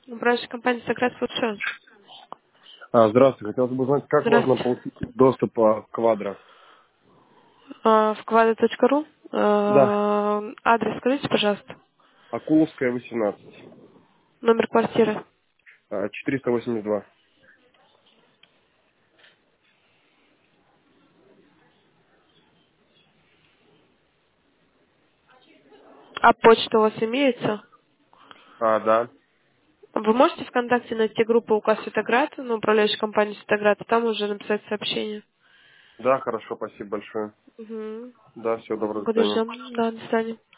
Управляющая компания «Сократ Фудшон». Здравствуйте. Хотелось бы узнать, как можно Здравствуйте. получить доступ к Квадро? В kvadro.ru. Да. Адрес скажите, пожалуйста. Акуловская, 18. Номер квартиры. 482. А почта у вас имеется? Да. Вы можете ВКонтакте найти группу УК «Светоград», ну, управляющая компания «Светоград», и там уже написать сообщение. Да, хорошо, спасибо большое. Угу. Да, всего доброго, до свидания. Подождем. Да, до свидания.